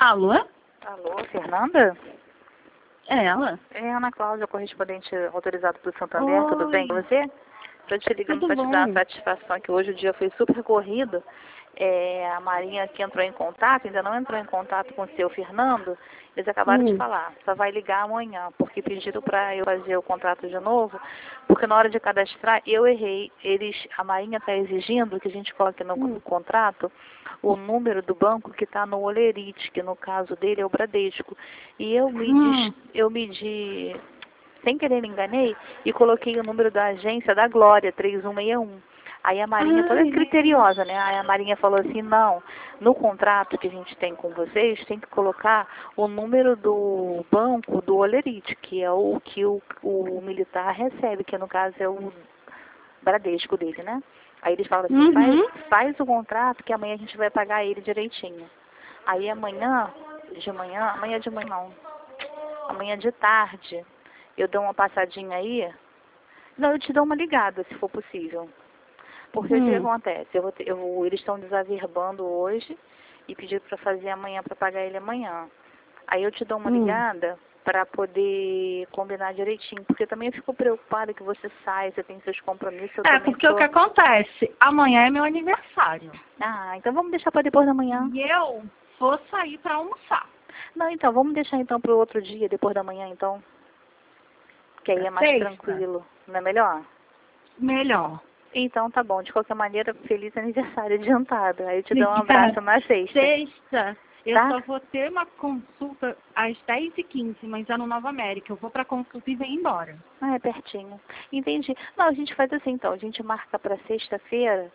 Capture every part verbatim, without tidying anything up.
Alô? Alô, Fernanda? É ela? É Ana Cláudia, correspondente autorizado pelo Santander, Oi. tudo bem com você? Estou te ligando Tudo para te dar bom? a satisfação que hoje o dia foi super corrido. É, a Marinha que entrou em contato, ainda não entrou em contato com o seu Fernando, eles acabaram de Hum. falar, só vai ligar amanhã, porque pediram para eu fazer o contrato de novo, porque na hora de cadastrar eu errei. Eles, a Marinha está exigindo que a gente coloque no Hum. contrato o número do banco que está no Olerite, que no caso dele é o Bradesco. E eu me, Hum. dis, eu me di, sem querer me enganei e coloquei o número da agência da Glória, três um seis um. Aí a Marinha toda Ai, criteriosa, né? Aí a Marinha falou assim, não, no contrato que a gente tem com vocês, tem que colocar o número do banco do Olerite, que é o que o, o militar recebe, que no caso é o Bradesco dele, né? Aí eles falam assim, faz, Uhum. faz o contrato que amanhã a gente vai pagar ele direitinho. Aí amanhã, de manhã, amanhã de manhã não, amanhã de tarde, eu dou uma passadinha aí. Não, eu te dou uma ligada, se for possível. Porque o que Hum. acontece? Eu vou ter- eu vou- eles estão desaverbando hoje e pediram para fazer amanhã, para pagar ele amanhã. Aí eu te dou uma Hum. ligada para poder combinar direitinho. Porque também eu fico preocupada que você sai, você tem seus compromissos, eu É, também porque o tô... que acontece? Amanhã é meu aniversário. Ah, então vamos deixar para depois da manhã. E eu vou sair pra almoçar. Não, então, vamos deixar então para o outro dia, depois da manhã, então. Que aí Pra é mais sexta? tranquilo. Não é melhor? Melhor. Então tá bom. De qualquer maneira, feliz aniversário adiantado. Aí eu te dou um abraço Obrigada. na sexta. Sexta, eu Tá? só vou ter uma consulta às dez e quinze, mas é no Nova América. Eu vou pra consulta e venho embora. Ah, é pertinho. Entendi. Não, a gente faz assim então. A gente marca para sexta-feira,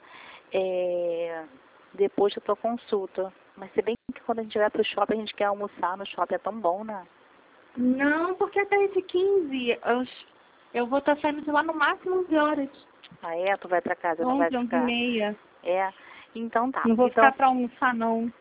é, depois da tua consulta. Mas se bem que quando a gente vai pro shopping, a gente quer almoçar no shopping, é tão bom, né? Não, porque é dez e quinze. Eu, eu vou estar saindo de lá no máximo onze horas. Ah, é? Tu vai para casa, não vai onze, onze e ficar? meia. É. Então tá. Não vou Então, ficar pra almoçar, não.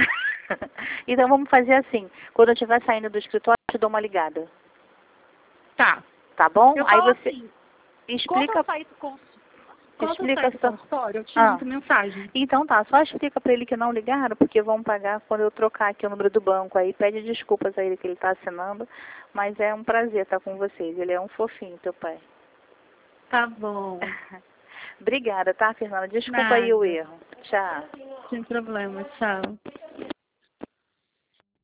então vamos fazer assim. Quando eu estiver saindo do escritório, eu te dou uma ligada. Tá. Tá bom? Eu Aí falo você assim, quando eu explica, sair do consultório, quando eu sair explica do só. consultório, eu te Ah. mando mensagem. Então tá, só explica pra ele que não ligaram, porque vão pagar quando eu trocar aqui o número do banco. Aí pede desculpas a ele que ele tá assinando, mas é um prazer estar com vocês. Ele é um fofinho, teu pai. Tá bom. Obrigada, tá, Fernanda? Desculpa aí o Nada. erro. Tchau. Sem problema. Tchau.